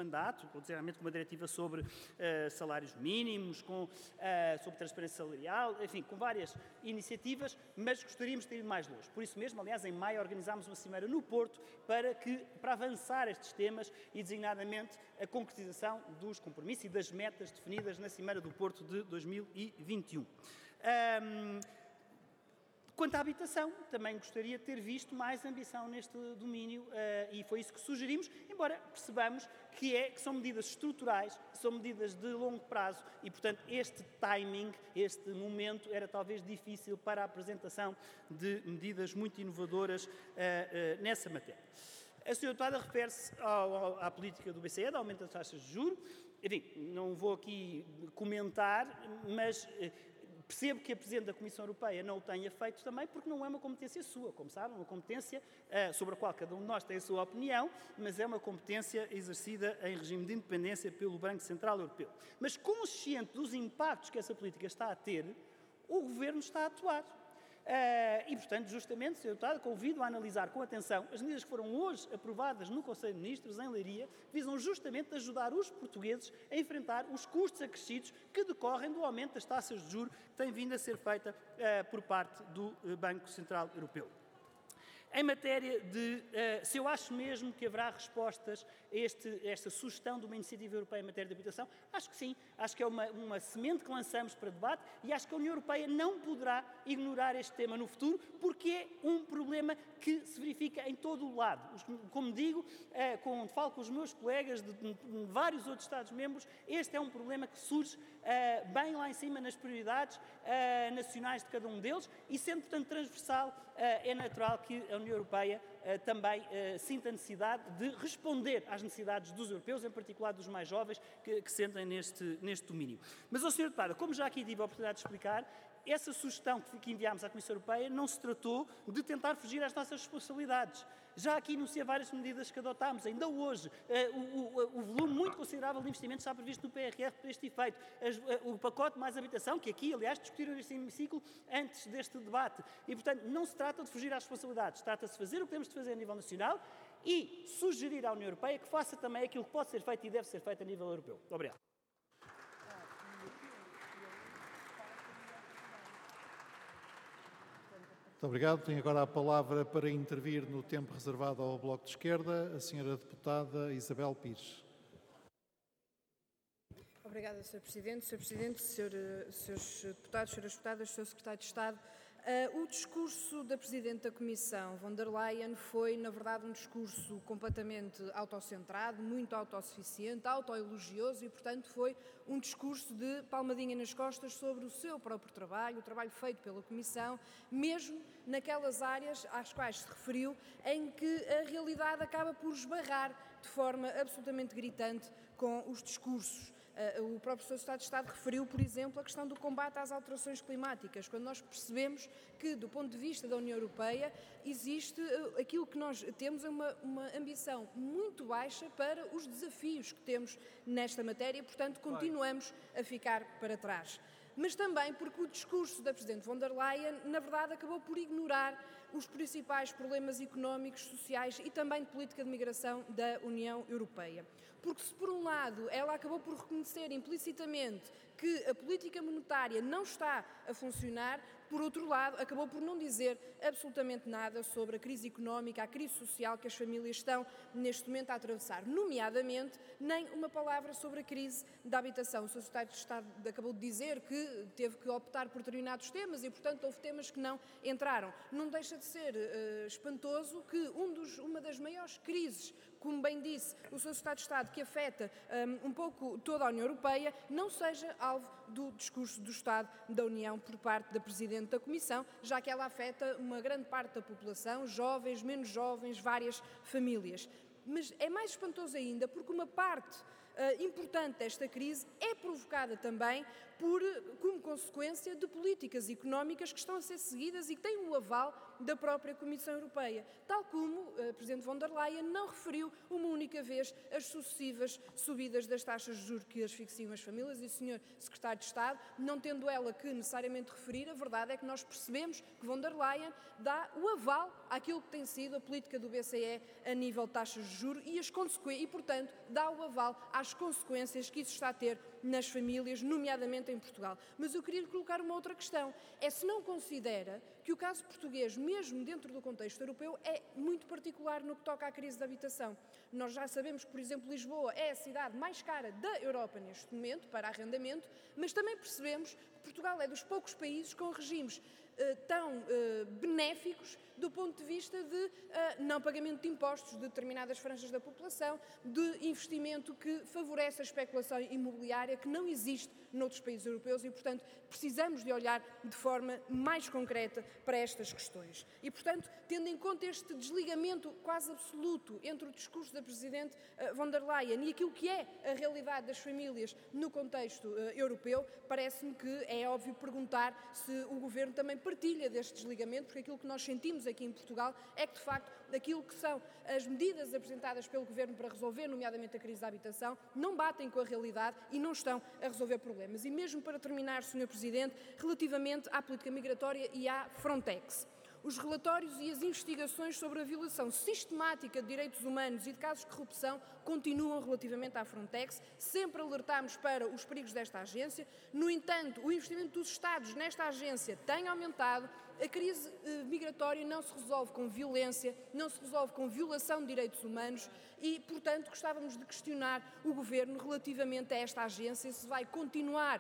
mandato, designadamente com uma diretiva sobre salários mínimos, sobre transparência salarial, enfim, com várias iniciativas, mas gostaríamos de ter ido mais longe. Por isso mesmo, aliás, em maio organizámos uma cimeira no Porto para avançar estes temas e, designadamente, a concretização dos compromissos e das metas definidas na Cimeira do Porto de 2021. Quanto à habitação, também gostaria de ter visto mais ambição neste domínio e foi isso que sugerimos, embora percebamos que são medidas estruturais, são medidas de longo prazo e, portanto, este timing, este momento era talvez difícil para a apresentação de medidas muito inovadoras nessa matéria. A Sra. Deputada refere-se à política do BCE, de aumento das taxas de juros. Enfim, não vou aqui comentar, mas percebo que a Presidente da Comissão Europeia não o tenha feito também, porque não é uma competência sua, como sabem, é uma competência sobre a qual cada um de nós tem a sua opinião, mas é uma competência exercida em regime de independência pelo Banco Central Europeu. Mas consciente dos impactos que essa política está a ter, o Governo está a atuar. E, portanto, justamente, Sr. Deputado, convido a analisar com atenção as medidas que foram hoje aprovadas no Conselho de Ministros, em Leiria, visam justamente ajudar os portugueses a enfrentar os custos acrescidos que decorrem do aumento das taxas de juros que tem vindo a ser feita por parte do Banco Central Europeu. Em matéria de se eu acho mesmo que haverá respostas a esta sugestão de uma iniciativa europeia em matéria de habitação, acho que sim. Acho que é uma semente que lançamos para debate e acho que a União Europeia não poderá ignorar este tema no futuro, porque é um problema que se verifica em todo o lado. Como digo, quando falo com os meus colegas de vários outros Estados-membros, este é um problema que surge bem lá em cima nas prioridades nacionais de cada um deles e, sendo, portanto, transversal, é natural que a União Europeia também sinta a necessidade de responder às necessidades dos europeus, em particular dos mais jovens que sentem neste domínio. Mas, Sr. Deputada, como já aqui tive a oportunidade de explicar, essa sugestão que enviámos à Comissão Europeia não se tratou de tentar fugir às nossas responsabilidades. Já aqui enunciei várias medidas que adotámos, ainda hoje. O volume muito considerável de investimentos está previsto no PRR para este efeito. O pacote mais habitação, que aqui, aliás, discutiram neste hemiciclo antes deste debate. E, portanto, não se trata de fugir às responsabilidades. Trata-se de fazer o que temos de fazer a nível nacional e sugerir à União Europeia que faça também aquilo que pode ser feito e deve ser feito a nível europeu. Obrigado. Muito obrigado. Tenho agora a palavra para intervir no tempo reservado ao Bloco de Esquerda, a Sra. Deputada Isabel Pires. Obrigada, Sr. Presidente. Sr. Presidente, Srs. Deputados, Sras. Deputadas, Sr. Secretário de Estado, o discurso da Presidente da Comissão, von der Leyen, foi, na verdade, um discurso completamente autocentrado, muito autossuficiente, autoelogioso e, portanto, foi um discurso de palmadinha nas costas sobre o seu próprio trabalho, o trabalho feito pela Comissão, mesmo naquelas áreas às quais se referiu, em que a realidade acaba por esbarrar de forma absolutamente gritante com os discursos. O próprio Sr. Secretário de Estado referiu, por exemplo, a questão do combate às alterações climáticas, quando nós percebemos que, do ponto de vista da União Europeia, existe aquilo que nós temos é uma ambição muito baixa para os desafios que temos nesta matéria e, portanto, continuamos a ficar para trás. Mas também porque o discurso da Presidente von der Leyen, na verdade, acabou por ignorar os principais problemas económicos, sociais e também de política de migração da União Europeia. Porque se, por um lado, ela acabou por reconhecer implicitamente que a política monetária não está a funcionar, por outro lado, acabou por não dizer absolutamente nada sobre a crise económica, a crise social que as famílias estão neste momento a atravessar, nomeadamente nem uma palavra sobre a crise da habitação. O Sr. Secretário de Estado acabou de dizer que teve que optar por determinados temas e, portanto, houve temas que não entraram. Não deixa de ser espantoso que uma das maiores crises, como bem disse o Sr. Secretário de Estado, que afeta um pouco toda a União Europeia, não seja alvo do discurso do Estado da União por parte da Presidente da Comissão, já que ela afeta uma grande parte da população, jovens, menos jovens, várias famílias. Mas é mais espantoso ainda porque uma parte importante desta crise é provocada também como consequência de políticas económicas que estão a ser seguidas e que têm o aval da própria Comissão Europeia, tal como a Presidente von der Leyen não referiu uma única vez as sucessivas subidas das taxas de juros que asfixiam as famílias, e o Sr. Secretário de Estado, não tendo ela que necessariamente referir, a verdade é que nós percebemos que von der Leyen dá o aval àquilo que tem sido a política do BCE a nível de taxas de juros e, portanto, dá o aval às consequências que isso está a ter nas famílias, nomeadamente em Portugal. Mas eu queria lhe colocar uma outra questão. Se não considera que o caso português, mesmo dentro do contexto europeu, é muito particular no que toca à crise da habitação. Nós já sabemos que, por exemplo, Lisboa é a cidade mais cara da Europa neste momento para arrendamento, mas também percebemos que Portugal é dos poucos países com regimes tão benéficos do ponto de vista de não pagamento de impostos de determinadas franjas da população, de investimento que favorece a especulação imobiliária que não existe noutros países europeus e, portanto, precisamos de olhar de forma mais concreta para estas questões. E, portanto, tendo em conta este desligamento quase absoluto entre o discurso da Presidente von der Leyen e aquilo que é a realidade das famílias no contexto europeu, parece-me que é óbvio perguntar se o Governo também partilha deste desligamento, porque aquilo que nós sentimos aqui em Portugal é que, de facto, aquilo que são as medidas apresentadas pelo Governo para resolver, nomeadamente a crise da habitação, não batem com a realidade e não estão a resolver problemas. E mesmo para terminar, Sr. Presidente, relativamente à política migratória e à Frontex. Os relatórios e as investigações sobre a violação sistemática de direitos humanos e de casos de corrupção continuam relativamente à Frontex. Sempre alertámos para os perigos desta agência. No entanto, o investimento dos Estados nesta agência tem aumentado. A crise migratória não se resolve com violência, não se resolve com violação de direitos humanos e, portanto, gostávamos de questionar o Governo relativamente a esta agência, se vai continuar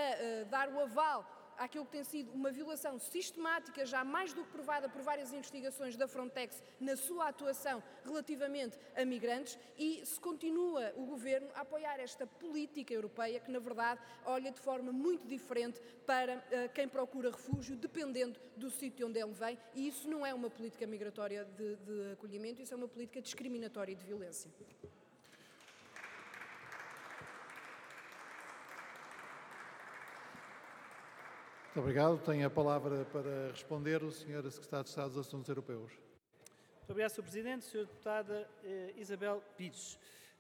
a dar o aval àquilo que tem sido uma violação sistemática, já mais do que provada por várias investigações da Frontex na sua atuação relativamente a migrantes, e se continua o Governo a apoiar esta política europeia que, na verdade, olha de forma muito diferente para quem procura refúgio, dependendo do sítio onde ele vem, e isso não é uma política migratória de acolhimento, isso é uma política discriminatória e de violência. Muito obrigado. Tem a palavra para responder o Sr. Secretário de Estado dos Assuntos Europeus. Muito obrigado, Sr. Presidente. Sra. Deputada Isabel Pires.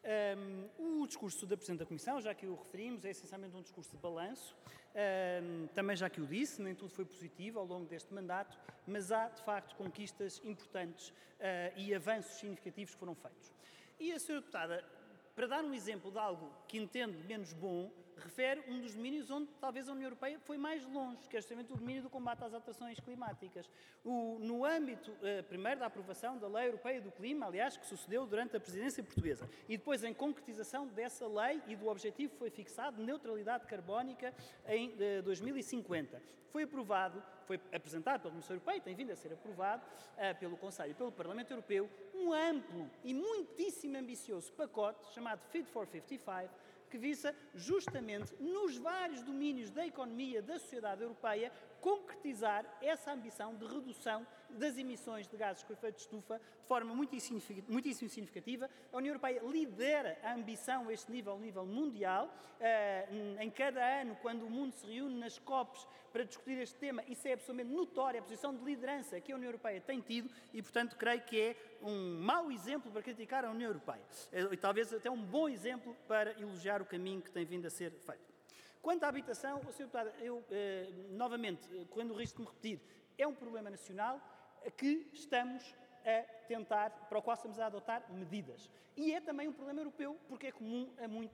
O discurso da Presidente da Comissão, já que o referimos, é essencialmente um discurso de balanço. Também já que o disse, nem tudo foi positivo ao longo deste mandato, mas há, de facto, conquistas importantes e avanços significativos que foram feitos. E a Sra. Deputada, para dar um exemplo de algo que entende menos bom, refere um dos domínios onde talvez a União Europeia foi mais longe, que é justamente o domínio do combate às alterações climáticas. No âmbito, primeiro, da aprovação da Lei Europeia do Clima, aliás, que sucedeu durante a presidência portuguesa, e depois em concretização dessa lei e do objetivo foi fixado de neutralidade carbónica em 2050. Foi aprovado, foi apresentado pela Comissão Europeia, tem vindo a ser aprovado pelo Conselho e pelo Parlamento Europeu, um amplo e muitíssimo ambicioso pacote chamado Fit for 55, que visa justamente, nos vários domínios da economia da sociedade europeia, concretizar essa ambição de redução das emissões de gases com efeito de estufa de forma muitíssimo significativa. A União Europeia lidera a ambição a este nível mundial. Em cada ano, quando o mundo se reúne nas COPs para discutir este tema, isso é absolutamente notório, a posição de liderança que a União Europeia tem tido e, portanto, creio que é um mau exemplo para criticar a União Europeia. E talvez até um bom exemplo para elogiar o caminho que tem vindo a ser feito. Quanto à habitação, Sr. Deputado, eu, novamente, correndo o risco de me repetir, é um problema nacional que estamos a tentar, para o qual estamos a adotar medidas. E é também um problema europeu, porque é comum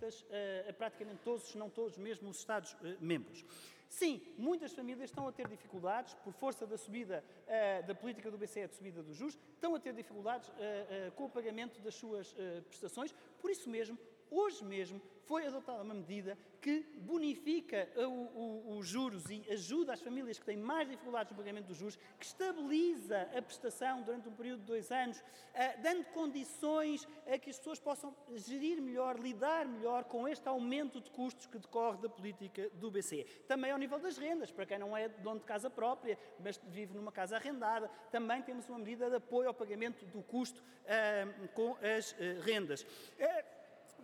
a praticamente todos, se não todos, mesmo os Estados-membros. Sim, muitas famílias estão a ter dificuldades, por força da subida da política do BCE de subida dos juros, estão a ter dificuldades com o pagamento das suas prestações. Por isso mesmo, hoje mesmo, foi adotada uma medida que bonifica os juros e ajuda as famílias que têm mais dificuldades no pagamento dos juros, que estabiliza a prestação durante um período de 2 anos, dando condições a que as pessoas possam gerir melhor, lidar melhor com este aumento de custos que decorre da política do BCE. Também ao nível das rendas, para quem não é dono de casa própria, mas vive numa casa arrendada, também temos uma medida de apoio ao pagamento do custo com as rendas.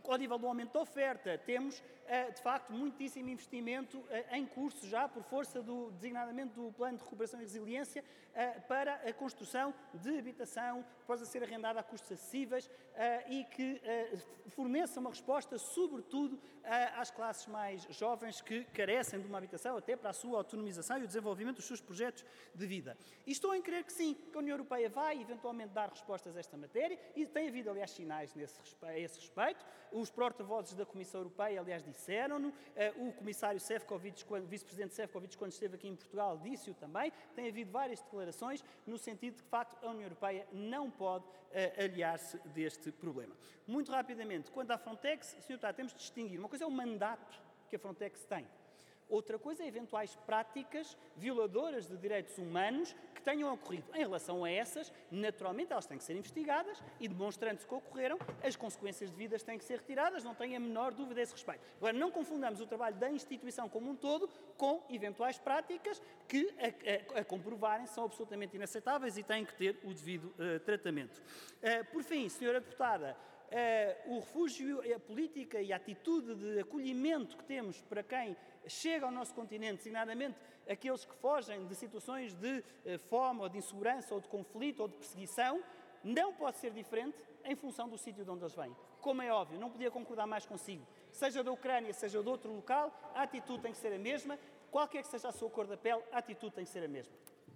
ao nível do aumento da oferta, temos, de facto, muitíssimo investimento em curso já, por força designadamente do Plano de Recuperação e Resiliência, para a construção de habitação que possa ser arrendada a custos acessíveis e que forneça uma resposta, sobretudo, às classes mais jovens que carecem de uma habitação, até para a sua autonomização e o desenvolvimento dos seus projetos de vida. E estou em crer que sim, que a União Europeia vai eventualmente dar respostas a esta matéria, e tem havido, aliás, sinais a esse respeito. Os porta-vozes da Comissão Europeia, aliás, disseram-no. O comissário Šefčovič, o vice-presidente Šefčovič, quando esteve aqui em Portugal, disse-o também. Tem havido várias declarações no sentido de que, de facto, a União Europeia não pode aliar-se deste problema. Muito rapidamente, quanto à Frontex, Sr. Deputado, temos de distinguir. Uma coisa é o mandato que a Frontex tem. Outra coisa é eventuais práticas violadoras de direitos humanos que tenham ocorrido. Em relação a essas, naturalmente, elas têm que ser investigadas e, demonstrando-se que ocorreram, as consequências devidas têm que ser retiradas, não tenho a menor dúvida a esse respeito. Agora, não confundamos o trabalho da instituição como um todo com eventuais práticas que, a comprovarem, são absolutamente inaceitáveis e têm que ter o devido tratamento. Por fim, Sra. Deputada, o refúgio, a política e a atitude de acolhimento que temos para quem chega ao nosso continente, designadamente aqueles que fogem de situações de fome ou de insegurança ou de conflito ou de perseguição, não pode ser diferente em função do sítio de onde eles vêm. Como é óbvio, não podia concordar mais consigo. Seja da Ucrânia, seja de outro local, a atitude tem que ser a mesma. Qualquer que seja a sua cor da pele, a atitude tem que ser a mesma.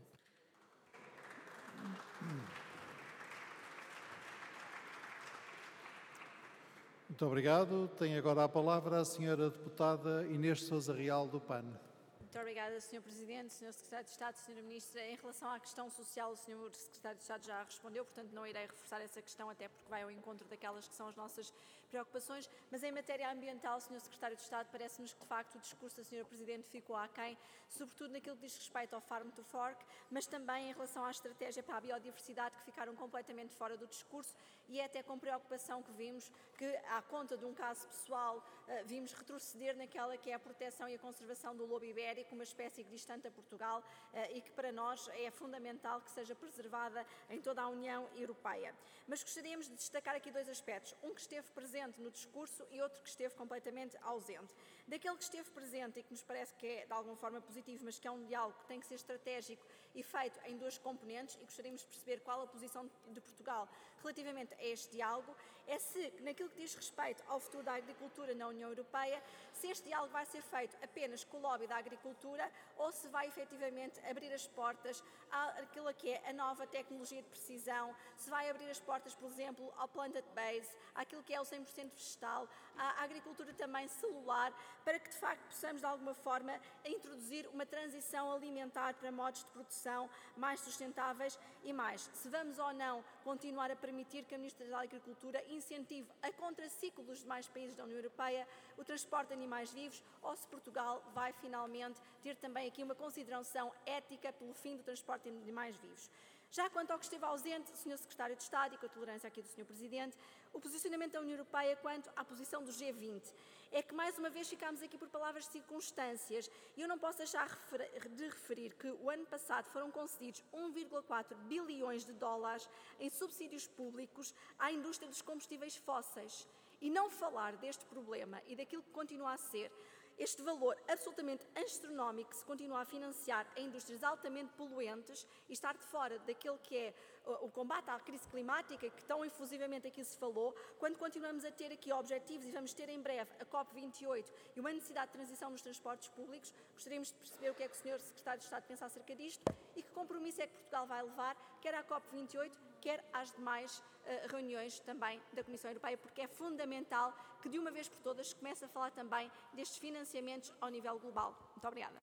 Muito obrigado. Tem agora a palavra a senhora deputada Inês de Sousa Real, do PAN. Muito obrigada, Sr. Presidente, Sr. Secretário de Estado, Sra. Ministra. Em relação à questão social, o Sr. Secretário de Estado já respondeu, portanto não irei reforçar essa questão, até porque vai ao encontro daquelas que são as nossas preocupações. Mas em matéria ambiental, Sr. Secretário de Estado, parece-nos que de facto o discurso da Sra. Presidente ficou aquém, sobretudo naquilo que diz respeito ao Farm to Fork, mas também em relação à estratégia para a biodiversidade, que ficaram completamente fora do discurso, e é até com preocupação que vimos que, à conta de um caso pessoal, vimos retroceder naquela que é a proteção e a conservação do lobo ibérico, uma espécie que distante a Portugal e que para nós é fundamental que seja preservada em toda a União Europeia. Mas gostaríamos de destacar aqui dois aspectos, um que esteve presente no discurso e outro que esteve completamente ausente. Daquele que esteve presente e que nos parece que é de alguma forma positivo, mas que é um diálogo que tem que ser estratégico e feito em duas componentes, e gostaríamos de perceber qual a posição de Portugal relativamente a este diálogo, é se, naquilo que diz respeito ao futuro da agricultura na União Europeia, se este diálogo vai ser feito apenas com o lobby da agricultura ou se vai efetivamente abrir as portas àquilo que é a nova tecnologia de precisão, se vai abrir as portas, por exemplo, ao plant-based, àquilo que é o 100% vegetal, à agricultura também celular, para que de facto possamos de alguma forma introduzir uma transição alimentar para modos de produção mais sustentáveis e mais. Se vamos ou não continuar a permitir que a Ministra da Agricultura incentive a contraciclo dos demais países da União Europeia o transporte de animais vivos, ou se Portugal vai finalmente ter também aqui uma consideração ética pelo fim do transporte de animais vivos. Já quanto ao que esteve ausente, Sr. Secretário de Estado, e com a tolerância aqui do Sr. Presidente, o posicionamento da União Europeia quanto à posição do G20 é que, mais uma vez, ficámos aqui por palavras de circunstâncias, e eu não posso deixar de referir que o ano passado foram concedidos 1,4 bilhões de dólares em subsídios públicos à indústria dos combustíveis fósseis. E não falar deste problema e daquilo que continua a ser este valor absolutamente astronómico que se continua a financiar em indústrias altamente poluentes e estar de fora daquilo que é o combate à crise climática, que tão efusivamente aqui se falou, quando continuamos a ter aqui objetivos e vamos ter em breve a COP28 e uma necessidade de transição nos transportes públicos, gostaríamos de perceber o que é que o Sr. Secretário de Estado pensa acerca disto e que compromisso é que Portugal vai levar, quer à COP28, quer às demais reuniões também da Comissão Europeia, porque é fundamental que de uma vez por todas se comece a falar também destes financiamentos ao nível global. Muito obrigada.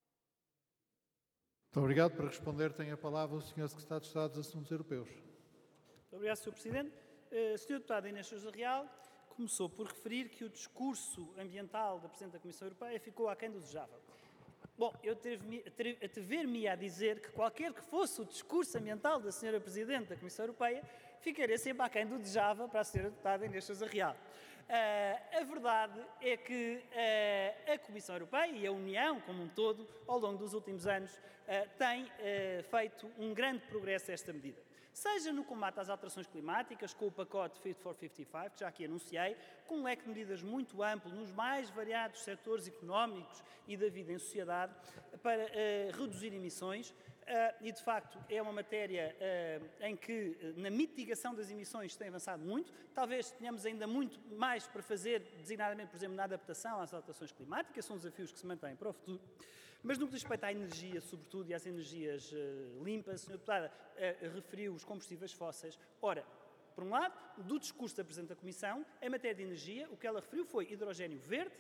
Muito obrigado. Para responder tem a palavra o Sr. Secretário de Estado dos Assuntos Europeus. Muito obrigado, Sr. Presidente. Sr. Deputado Inês de Sousa Real começou por referir que o discurso ambiental da Presidente da Comissão Europeia ficou aquém do desejável. Bom, eu atrever-me a dizer que qualquer que fosse o discurso ambiental da Sra. Presidente da Comissão Europeia ficaria sempre aquém do desejável para a Sra. Deputada Inês de Sousa Real. A verdade é que a Comissão Europeia e a União como um todo, ao longo dos últimos anos, tem feito um grande progresso nesta medida. seja no combate às alterações climáticas, com o pacote Fit for 55, que já aqui anunciei, com um leque de medidas muito amplo nos mais variados setores económicos e da vida em sociedade, para reduzir emissões. E, de facto, é uma matéria em que, na mitigação das emissões, se tem avançado muito. Talvez tenhamos ainda muito mais para fazer, designadamente, por exemplo, na adaptação às alterações climáticas, são desafios que se mantêm para o futuro. Mas no que diz respeito à energia, sobretudo, e às energias limpas, a Sra. Deputada referiu os combustíveis fósseis. Ora, por um lado, do discurso da Presidente da Comissão, em matéria de energia, o que ela referiu foi hidrogénio verde